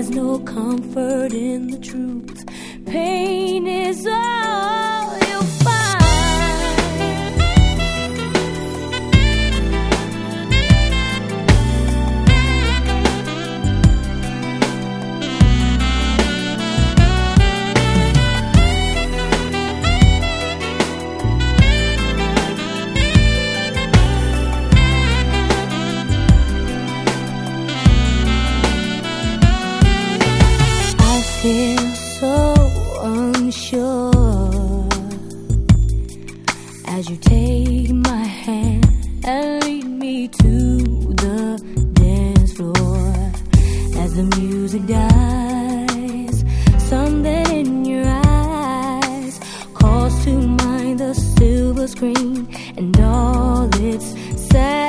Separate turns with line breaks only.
there's no comfort in the truth. Pain is all you'll find. Feel so unsure as you take my hand and lead me to the dance floor. As the music dies, something in your eyes calls to mind the silver screen and all its sad